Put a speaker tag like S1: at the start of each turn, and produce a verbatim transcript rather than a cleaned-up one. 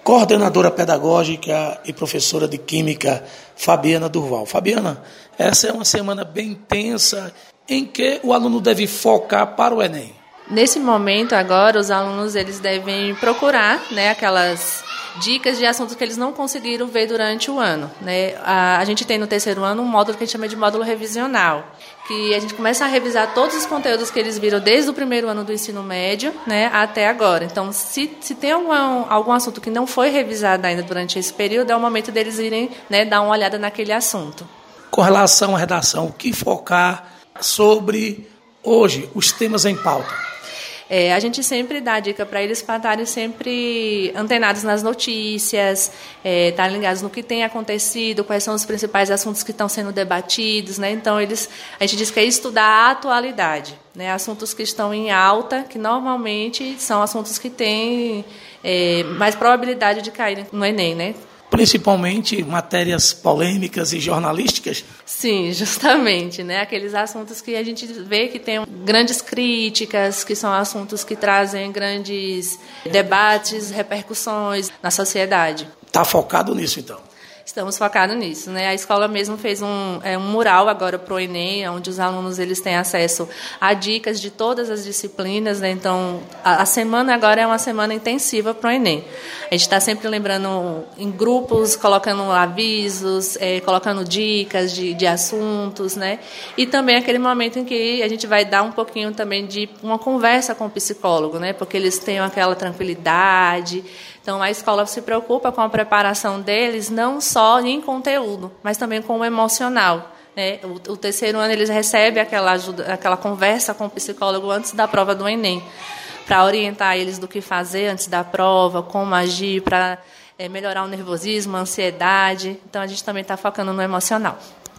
S1: coordenadora pedagógica e professora de Química, Fabiana Durval. Fabiana, essa é uma semana bem intensa em que o aluno deve focar para o Enem.
S2: Nesse momento agora, os alunos eles devem procurar, né, aquelas dicas de assuntos que eles não conseguiram ver durante o ano, né? A, a gente tem no terceiro ano um módulo que a gente chama de módulo revisional, que a gente começa a revisar todos os conteúdos que eles viram desde o primeiro ano do ensino médio, né, até agora. Então, se, se tem algum, algum assunto que não foi revisado ainda durante esse período, é o momento deles irem, né, dar uma olhada naquele assunto.
S1: Com relação à redação, o que focar sobre hoje os temas em pauta?
S2: É, a gente sempre dá dica para eles para estarem sempre antenados nas notícias, é, estarem ligados no que tem acontecido, quais são os principais assuntos que estão sendo debatidos, né? Então, eles, a gente diz que é estudar a atualidade, né? Assuntos que estão em alta, que normalmente são assuntos que têm é, mais probabilidade de cair no Enem, né?
S1: Principalmente matérias polêmicas e jornalísticas?
S2: Sim, justamente, né? Aqueles assuntos que a gente vê que tem grandes críticas, que são assuntos que trazem grandes debates, repercussões na sociedade.
S1: Está focado nisso, então?
S2: Estamos focados nisso, né? A escola mesmo fez um, é, um mural agora para o Enem, onde os alunos eles têm acesso a dicas de todas as disciplinas, né? Então, a, a semana agora é uma semana intensiva para o Enem. A gente está sempre lembrando em grupos, colocando avisos, é, colocando dicas de, de assuntos, né? E também aquele momento em que a gente vai dar um pouquinho também de uma conversa com o psicólogo, né? Porque eles têm aquela tranquilidade. Então, a escola se preocupa com a preparação deles, não só em conteúdo, mas também com o emocional, né? O, o terceiro ano eles recebem aquela, ajuda, aquela conversa com o psicólogo antes da prova do Enem, para orientar eles do que fazer antes da prova, como agir, para é, melhorar o nervosismo, a ansiedade. Então, a gente também está focando no emocional.